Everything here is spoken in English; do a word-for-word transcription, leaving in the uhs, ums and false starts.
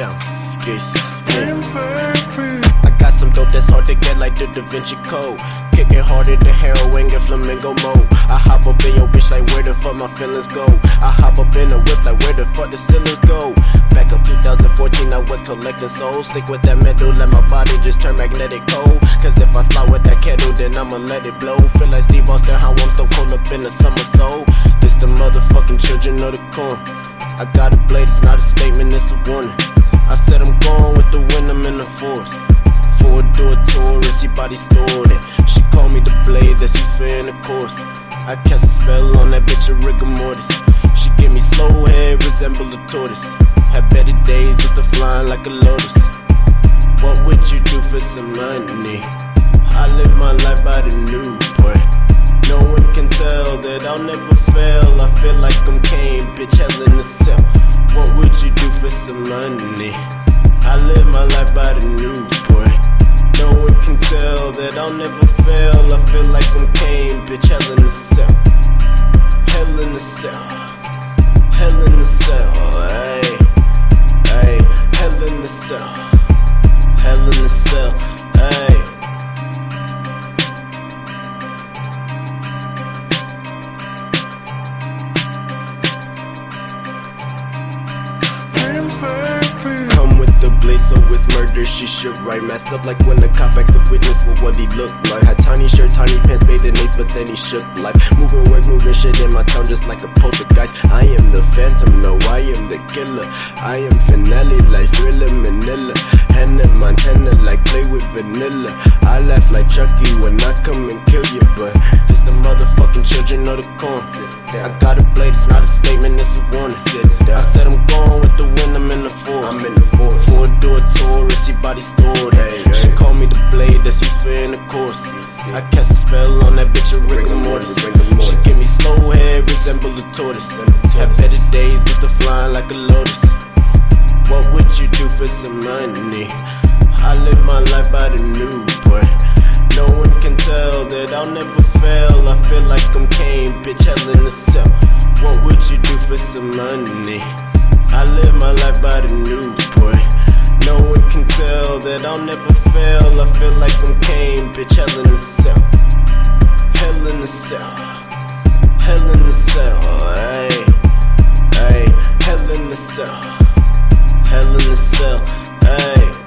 sound. Skate, skate. I got some dope that's hard to get like the Da Vinci Code. Kicking harder than heroin, get flamingo mode. I hop up in your bitch like where the fuck my feelings go. I hop up in the whip like where the fuck the ceilings go. Back up two thousand fourteen, I was collecting souls. Stick with that metal, let my body just turn magnetic cold. Cause if I slide with that kettle, then I'ma let it blow. Feel like Steve Austin, how I'm stone cold up in the summer soul. This the motherfucking children of the corn. I got a blade, it's not a statement, it's a warning. I said I'm going with the wind, I'm in the force. Four door tourist, your body stored it. She called me the blade, that's used for intercourse. I cast a spell on that bitch, a rigor mortis. She give me slow hair, resemble a tortoise. Had better days, used to flying like a lotus. What would you do for some money? I live my life by the Newport. No one can tell that I'll never fail. I feel like I'm Kane, bitch, hell in the cell. What would you do for some money? I live my life by the Newport. No one can tell that I'll never fail. I feel like I'm Kane, bitch, hell in the cell. Hell in the cell. Hell in the cell, ayy. Ayy, hell in the cell. Hell in the cell, ayy. Come with the blade, so it's murder, she should right. Masked up like when the cop asked the witness for what he looked like. Had tiny shirt, tiny pants, bathing ace, but then he shook like moving work, moving shit in my town just like a poltergeist. I am the phantom, no, I am the killer. I am finale like Thriller Manila. Hannah Montana like play with vanilla. I laugh like Chucky when I come and kill you, but this the motherfucking children of the corn. I got a blade, it's not a statement, it's a warning. I said I'm going with the wind, I'm in the force. I'm in the force. Four door tourist, your body stored. Hey, hey. She called me the blade, that's used for intercourse. I cast a spell on that bitch, a rigor mortis. She give me slow hair, resemble a tortoise. Had better days, used to flying like a lotus. What would you do for some money? I live my life by the Newport. No one can tell that I'll never fail. I feel like I'm Kane, bitch, hell in the cell. What would you do for some money? I live my life by the Newport. No one can tell that I'll never fail. I feel like I'm Kane, bitch, hell in the cell. Hell in the cell. Hell in the cell, ayy. Ayy, hell in the cell. Hell in the cell, ayy.